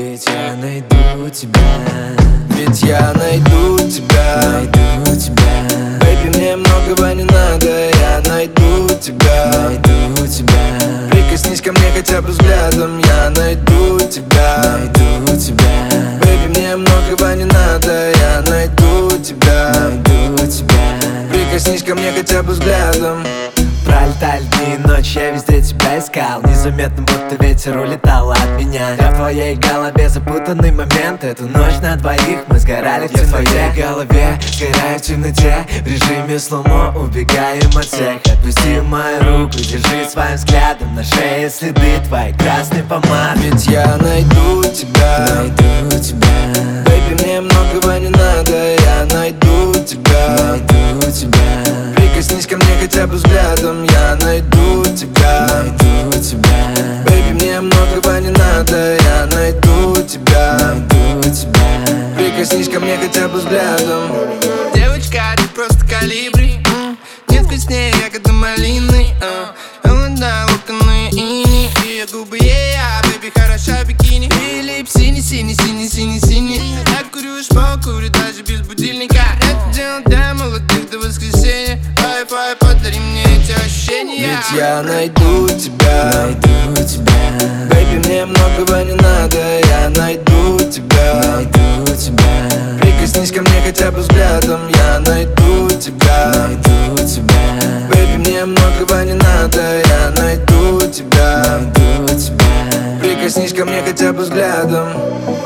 Ведь я найду тебя, ведь я найду тебя, найду тебя. Бэйби, мне многого не надо, я найду тебя, Найду тебя, прикоснись ко мне хотя бы взглядом, я найду тебя, найду тебя, Бэйби, мне многого не надо, я найду тебя, найду тебя. прикоснись ко мне хотя бы взглядом. Пролетали дни и ночи, я везде тебя искал. Незаметно, будто ветер улетал от меня. Я в твоей голове запутанный момент. Эту ночь на двоих мы сгорали в темноте. Я в твоей голове, сгораю в темноте. В режиме слоумо убегаем от всех. Отпусти мою руку, держи своим взглядом на шее следы твоей красной помады. Ведь я найду тебя, Найду тебя, Бэйби, мне многого не надо, я найду тебя, найду тебя, прикоснись ко мне хотя бы взглядом, я найду тебя, найду тебя, Бэйби, мне многого не надо, я найду тебя, найду тебя. прикоснись ко мне хотя бы взглядом. Девочка, ты просто калибри, нет вкуснее ягоды малины, холода, локоны ини, ее губы, бэби, хороша бикини. И лип синий, синий, синий, синий, синий. Я курю покурю даже без будильника. Это дело для молодых до воскресенья. Wi-Fi, подари мне эти ощущения. Ведь я найду тебя, Найду тебя, Бэйби, мне многого не надо, я найду тебя, найду тебя, прикоснись ко мне хотя бы взглядом, я найду тебя, найду тебя, Бэйби, мне многого не надо, я найду тебя, найду тебя. прикоснись ко мне хотя бы взглядом.